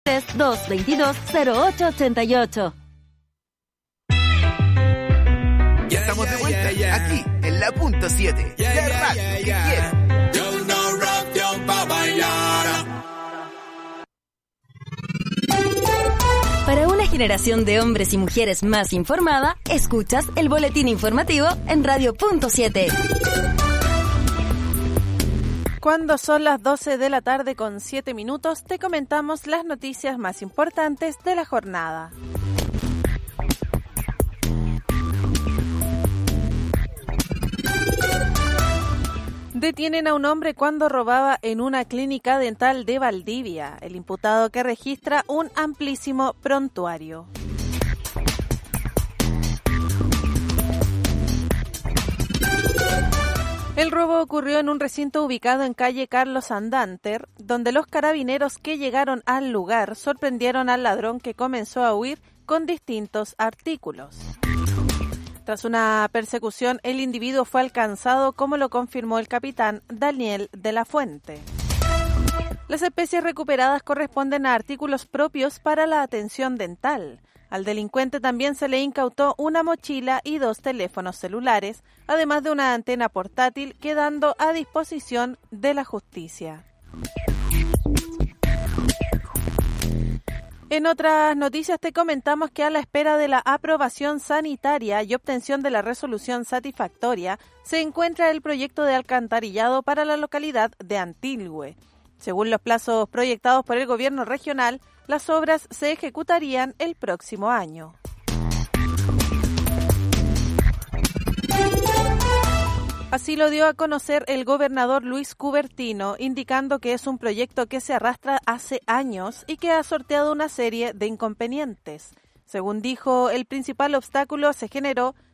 222-0888. Ya estamos de vuelta, aquí, en la punto 7, la radio que quiero. Para una generación de hombres y mujeres más informada, escuchas el boletín informativo en Radio Punto 7. Cuando son las 12 de la tarde con 7 minutos, te comentamos las noticias más importantes de la jornada. Detienen a un hombre cuando robaba en una clínica dental de Valdivia. El imputado que registra un amplísimo prontuario. El robo ocurrió en un recinto ubicado en calle Carlos Andanter, donde los carabineros que llegaron al lugar sorprendieron al ladrón que comenzó a huir con distintos artículos. Tras una persecución, el individuo fue alcanzado, como lo confirmó el capitán Daniel de la Fuente. Las especies recuperadas corresponden a artículos propios para la atención dental. Al delincuente también se le incautó una mochila y 2 teléfonos celulares, además de una antena portátil, quedando a disposición de la justicia. En otras noticias te comentamos que a la espera de la aprobación sanitaria y obtención de la resolución satisfactoria, se encuentra el proyecto de alcantarillado para la localidad de Antilhue. Según los plazos proyectados por el gobierno regional, las obras se ejecutarían el próximo año. Así lo dio a conocer el gobernador Luis Cubertino, indicando que es un proyecto que se arrastra hace años y que ha sorteado una serie de inconvenientes. Según dijo, el principal obstáculo se generó